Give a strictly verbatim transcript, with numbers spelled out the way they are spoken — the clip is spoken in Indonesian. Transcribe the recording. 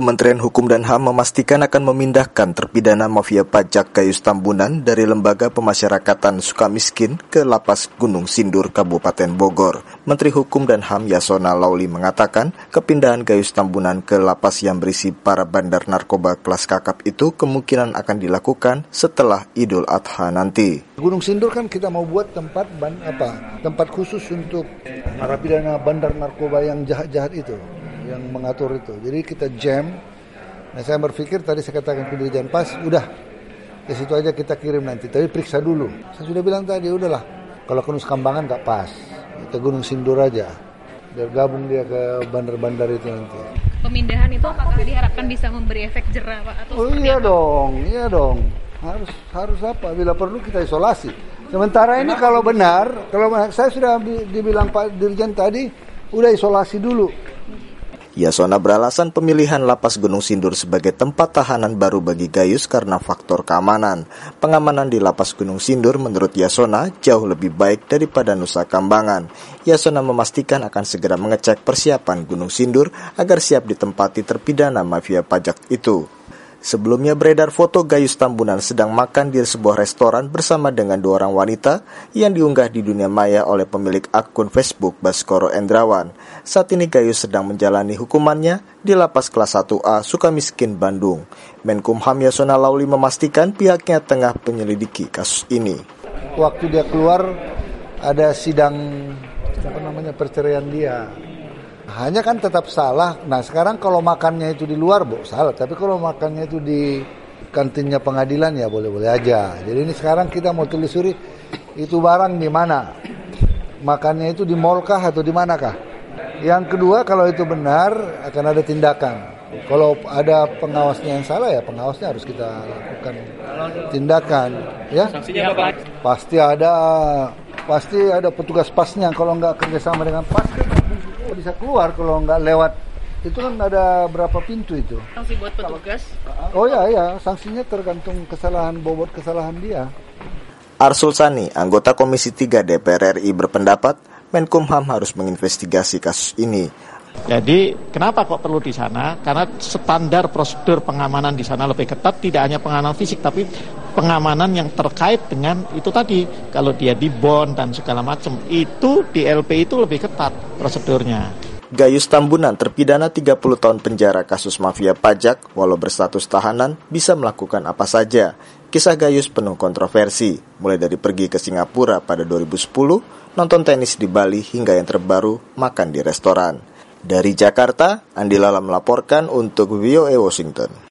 Kementerian Hukum dan H A M memastikan akan memindahkan terpidana mafia pajak Gayus Tambunan dari Lembaga Pemasyarakatan Sukamiskin ke Lapas Gunung Sindur, Kabupaten Bogor. Menteri Hukum dan H A M Yasona Lauli mengatakan kepindahan Gayus Tambunan ke lapas yang berisi para bandar narkoba kelas kakap itu kemungkinan akan dilakukan setelah Idul Adha nanti. Gunung Sindur kan kita mau buat tempat ban, apa tempat khusus untuk narapidana bandar narkoba yang jahat-jahat itu, yang mengatur itu. Jadi kita jam. Nah, saya berpikir tadi saya katakan ke Dirjen Pas, udah ke situ aja kita kirim nanti. Tapi periksa dulu. Saya sudah bilang tadi, udahlah. Kalau ke Nusa Kambangan tak pas. Kita Gunung Sindur aja. Biar gabung dia ke bandar-bandar itu nanti. Pemindahan itu apakah diharapkan bisa memberi efek jerah, Pak? Atau oh iya apa? dong, iya dong. Harus harus apa? Bila perlu kita isolasi. Sementara ini kalau benar, kalau saya sudah dibilang Pak Dirjen tadi, udah isolasi dulu. Yasona beralasan pemilihan Lapas Gunung Sindur sebagai tempat tahanan baru bagi Gayus karena faktor keamanan. Pengamanan di Lapas Gunung Sindur menurut Yasona jauh lebih baik daripada Nusa Kambangan. Yasona memastikan akan segera mengecek persiapan Gunung Sindur agar siap ditempati terpidana mafia pajak itu. Sebelumnya beredar foto Gayus Tambunan sedang makan di sebuah restoran bersama dengan dua orang wanita yang diunggah di dunia maya oleh pemilik akun Facebook Baskoro Endrawan. Saat ini Gayus sedang menjalani hukumannya di Lapas Kelas satu A Sukamiskin, Bandung. Menkumham Yasona Lauli memastikan pihaknya tengah menyelidiki kasus ini. Waktu dia keluar ada sidang apa namanya perceraian dia. Hanya kan tetap salah. Nah sekarang kalau makannya itu di luar, bo, salah. Tapi kalau makannya itu di kantinnya pengadilan ya boleh-boleh aja. Jadi ini sekarang kita mau telusuri itu barang di mana. Makannya itu di mall kah atau di manakah? Yang kedua kalau itu benar akan ada tindakan. Kalau ada pengawasnya yang salah ya pengawasnya harus kita lakukan tindakan. Ya. Pasti ada, pasti ada petugas pasnya. Kalau nggak kerjasama dengan pas bisa keluar kalau nggak lewat. Itu kan ada berapa pintu itu? Sanksi buat petugas? Oh ya, ya, sanksinya tergantung kesalahan, bobot kesalahan dia. Arsul Sani, anggota Komisi tiga D P R R I berpendapat Menkumham harus menginvestigasi kasus ini. Jadi kenapa kok perlu di sana? Karena standar prosedur pengamanan di sana lebih ketat, tidak hanya pengamanan fisik tapi pengamanan yang terkait dengan itu tadi. Kalau dia di bond dan segala macam, itu di L P itu lebih ketat prosedurnya. Gayus Tambunan terpidana tiga puluh tahun penjara kasus mafia pajak, walau berstatus tahanan bisa melakukan apa saja. Kisah Gayus penuh kontroversi, mulai dari pergi ke Singapura pada dua ribu sepuluh, nonton tenis di Bali hingga yang terbaru makan di restoran. Dari Jakarta, Andi Lala melaporkan untuk V O A Washington.